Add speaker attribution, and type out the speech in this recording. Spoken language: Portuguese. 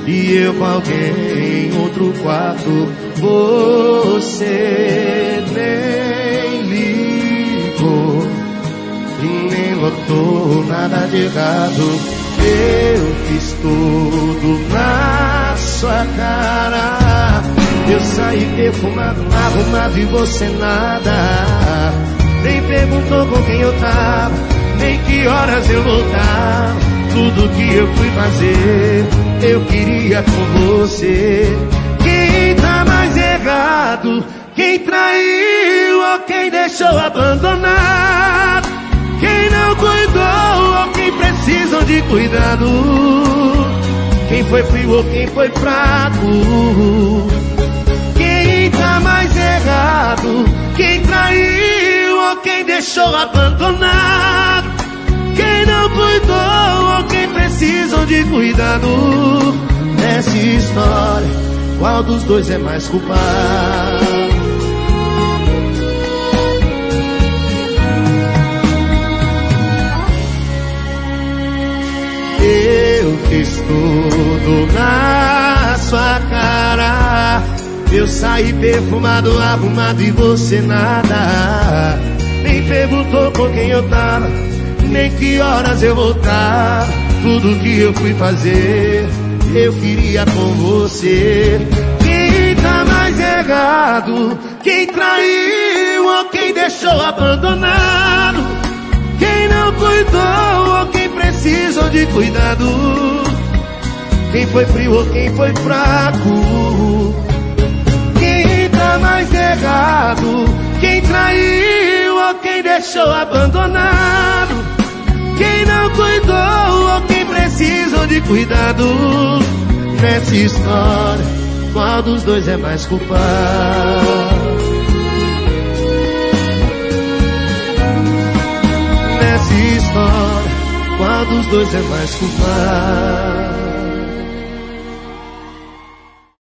Speaker 1: e eu com alguém em outro quarto. Você nem ligou e nem notou nada de errado. Eu fiz tudo na sua cara. Eu saí perfumado, arrumado e você nada. Nem perguntou com quem eu tava, nem que horas eu voltava. Tudo que eu fui fazer, eu queria com você. Quem tá mais errado? Quem traiu ou quem deixou abandonado? Quem não cuidou ou quem precisam de cuidado? Quem foi frio ou quem foi fraco? Quem tá mais errado? Quem traiu ou quem deixou abandonado? Quem não cuidou ou quem precisam de cuidado? Nessa história, qual dos dois é mais culpado? Eu fiz tudo na sua cara. Eu saí perfumado, arrumado e você nada. Nem perguntou com quem eu tava, nem que horas eu voltava. Tudo que eu fui fazer, eu queria com você. Quem tá mais errado? Quem traiu ou quem deixou abandonado? Quem não cuidou ou quem precisou de cuidado? Quem foi frio ou quem foi fraco? Quem tá mais errado? Quem traiu ou quem deixou abandonado? Quem não cuidou ou quem precisou de cuidado? Nessa história, qual dos dois é mais culpado? Nessa história, qual dos dois é mais culpado?